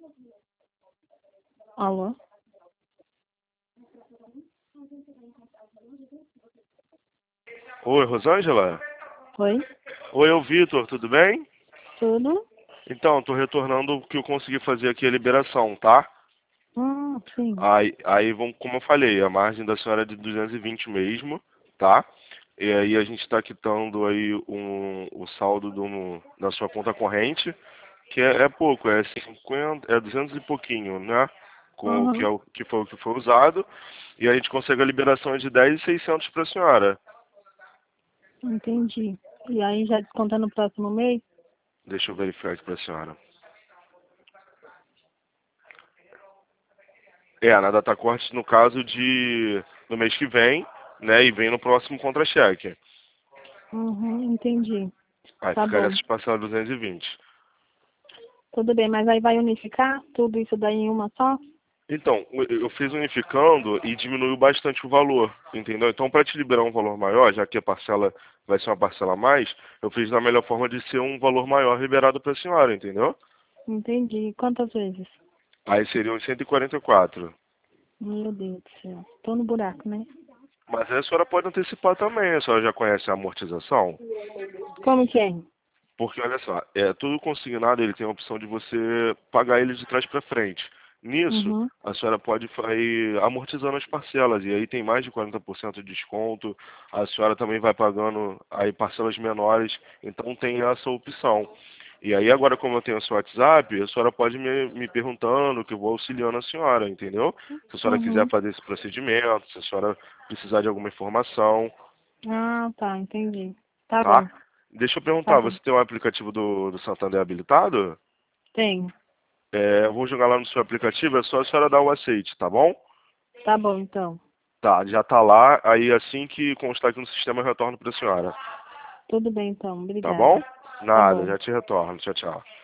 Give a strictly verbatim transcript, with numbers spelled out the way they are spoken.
Alô? Oi, Rosângela? Oi? Oi, é o Vitor, tudo bem? Tudo? Então, tô retornando o que eu consegui fazer aqui a liberação, tá? Ah, sim. Aí, aí vamos, como eu falei, a margem da senhora é de duzentos e vinte mesmo, tá? E aí a gente está quitando aí um, o saldo do, da sua conta corrente, que é, é pouco, é cinquenta, é duzentos e pouquinho, né? Com, que, é Uhum. o, que foi o que foi usado. E a gente consegue a liberação de dez mil e seiscentos para a senhora. Entendi. E aí já desconta no próximo mês? Deixa eu verificar aqui para a senhora. É, na data corte no caso de no mês que vem, né? E vem no próximo contra-cheque. Uhum, entendi. Aí Tá ficaria bom. se passando duzentos e vinte. Tudo bem, mas aí vai unificar tudo isso daí em uma só? Então, eu eu fiz unificando e diminuiu bastante o valor, entendeu? Então, para te liberar um valor maior, já que a parcela vai ser uma parcela a mais, eu fiz da melhor forma de ser um valor maior liberado para a senhora, entendeu? Entendi. Quantas vezes? Aí seriam cento e quarenta e quatro. Meu Deus do céu. Tô no buraco, né? Mas aí a senhora pode antecipar também, a senhora já conhece a amortização? Como que é? Porque olha só, é tudo consignado, ele tem a opção de você pagar ele de trás para frente. Nisso, Uhum. a senhora pode ir amortizando as parcelas, e aí tem mais de quarenta por cento de desconto. A senhora também vai pagando aí parcelas menores, então tem essa opção. E aí agora, como eu tenho o seu WhatsApp, a senhora pode me, me perguntando, que eu vou auxiliando a senhora, entendeu? Se a senhora quiser Uhum. fazer esse procedimento, se a senhora precisar de alguma informação, Ah, tá, entendi. Tá tá? bom, Deixa eu tá perguntar, bom. você tem o aplicativo do, do Santander habilitado? Tenho. É, eu vou jogar lá no seu aplicativo, é só a senhora dar o aceite, tá bom? Tá bom, então. Tá, já tá lá, aí assim que constar aqui no sistema eu retorno pra senhora. Tudo bem, então. Tá bom? Obrigada. Tá Nada, bom. já te retorno. Tchau, tchau.